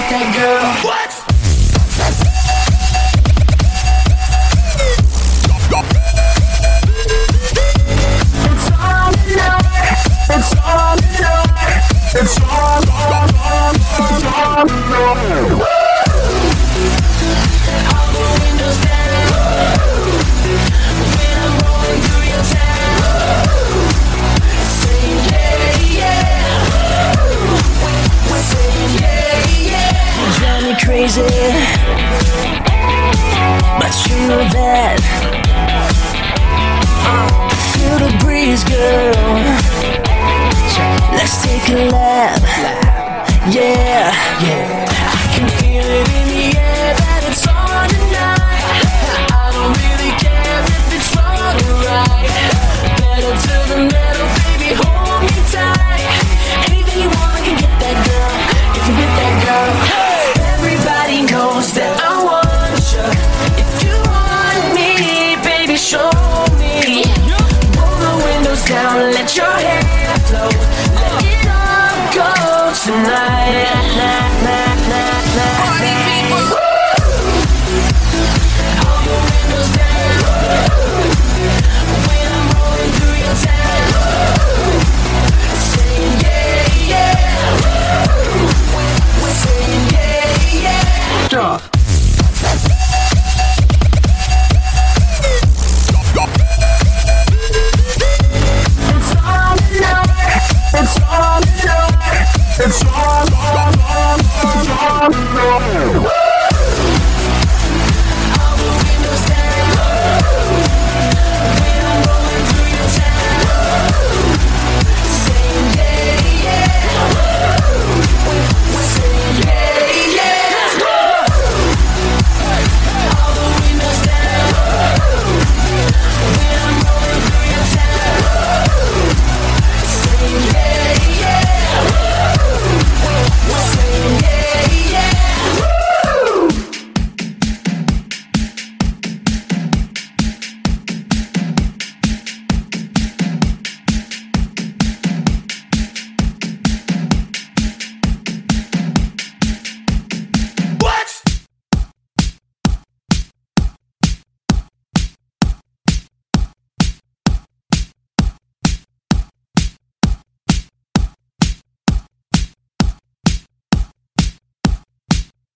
that girl. What? It's on tonight. It's on tonight. It's on tonight. All the windows down. When I'm rolling through your town. Saying yeah, yeah. We're saying yeah, yeah. You drive me crazy, but you know that. Feel the breeze, girl. Let's take a lap. Yeah, yeah. I can feel it in the air that it's on tonight. I don't really care if it's wrong or right. Pedal to the metal, baby, hold me tight. Anything you want, I can get that girl. You can get that girl. Everybody knows that I want you. If you want me, baby, show me. Roll the windows down, let your hair flow. Let it all go tonight.